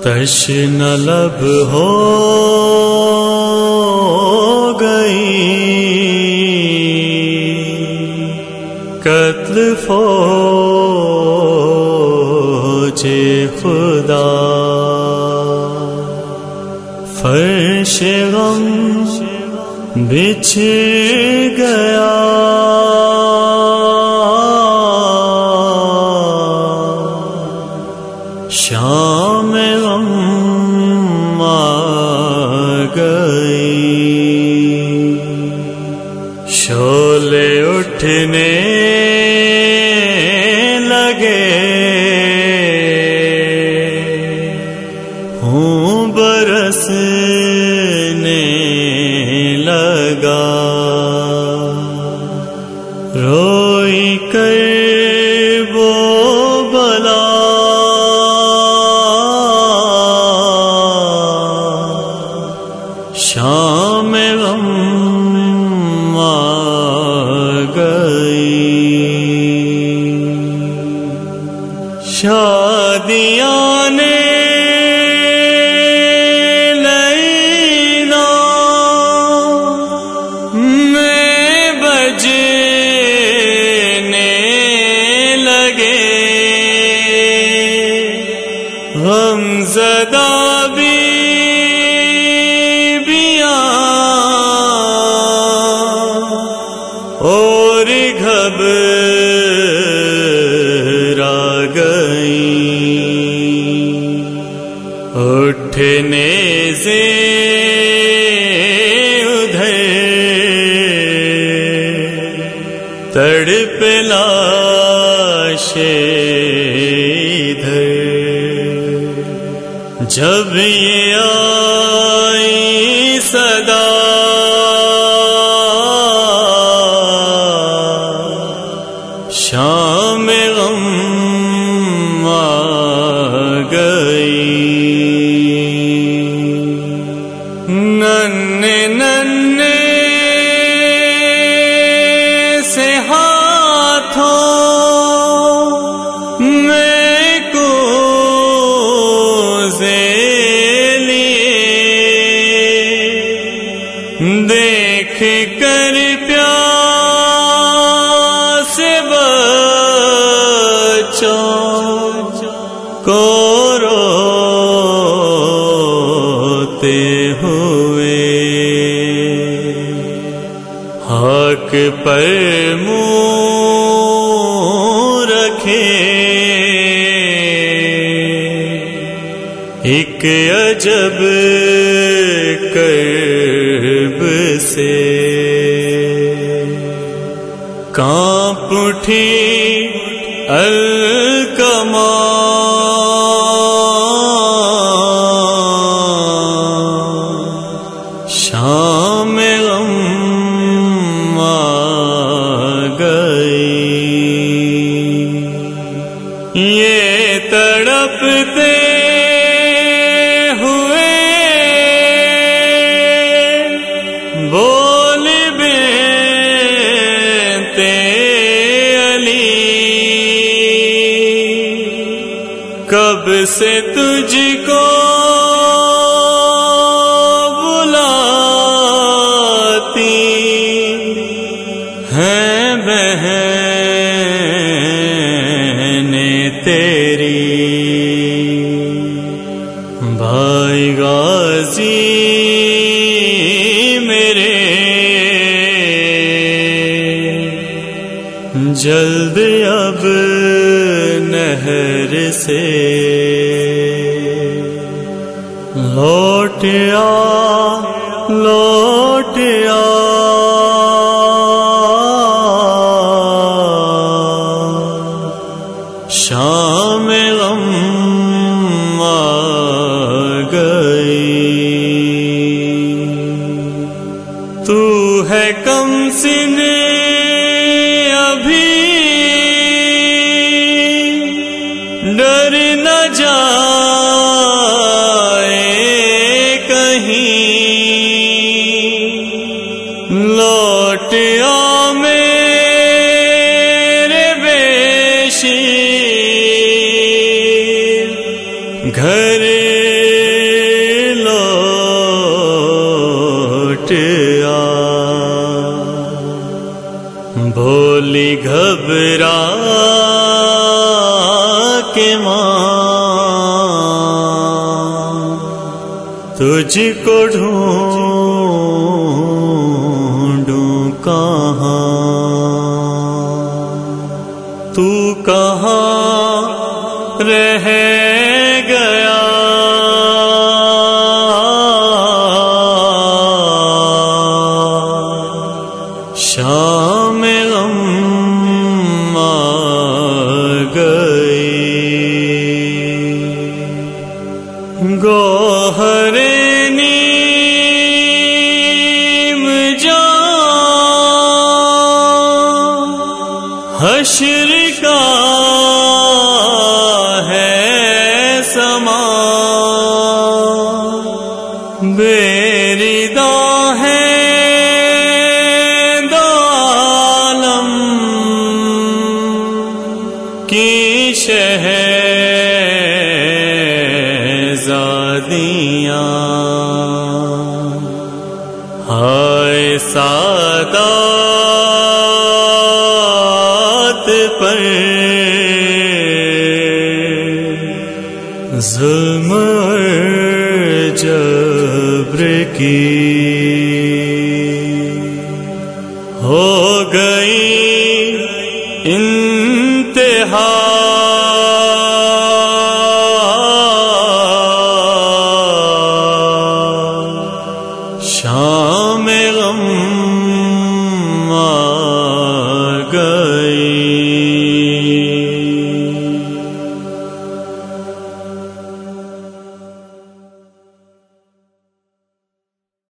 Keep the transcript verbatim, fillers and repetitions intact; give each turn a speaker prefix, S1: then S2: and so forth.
S1: تشنہ لب ہو گئی قتل فوج خدا، فرش غم بچھ گیا شام غم آ گئی، شعلے اٹھنے لگے ہوں برسنے لگا، روئی کر وہ بلا شام غم آ گئی، شادیاں نے لینا میں بجنے لگے، غم زدہ بھی اور گھبرا گئی، اٹھنے سے ادھر تڑپ لاشیں ادھر، جب یہ آئی صدا شام غم آ گئی، ننھے ننھے سے ہاتھوں میں کوزے لیے، دیکھ کر پیاس کو روتے ہوئے، حق پر منہ رکھے ایک عجب کرب سے، کانپ اٹھی الکما شام غم آ گئی، یہ تڑپتے ہوئے بول بنتے کب سے تجھ کو بلاتی ہیں بہنیں تیری، بھائی غازی میرے جلد اب نہر سے لوٹ آ لوٹ آ، شام غم آ گئی، تو ہے کم سن ابھی ڈر نہ جائے کہیں، لوٹ آ میرے بے شیر گھر گھبرا کے ماں تجھ کو ڈھونڈوں کہاں، تو کہاں رہ گیا شام غم آ گئی، گوہر نیم جان حشر کا ہے سما، بیردا ہے دو عالم کی شہزادیاں، ہائے سادات پر ظلم اور جبر کی ہو گئی انتہا، شام غم آ گئی۔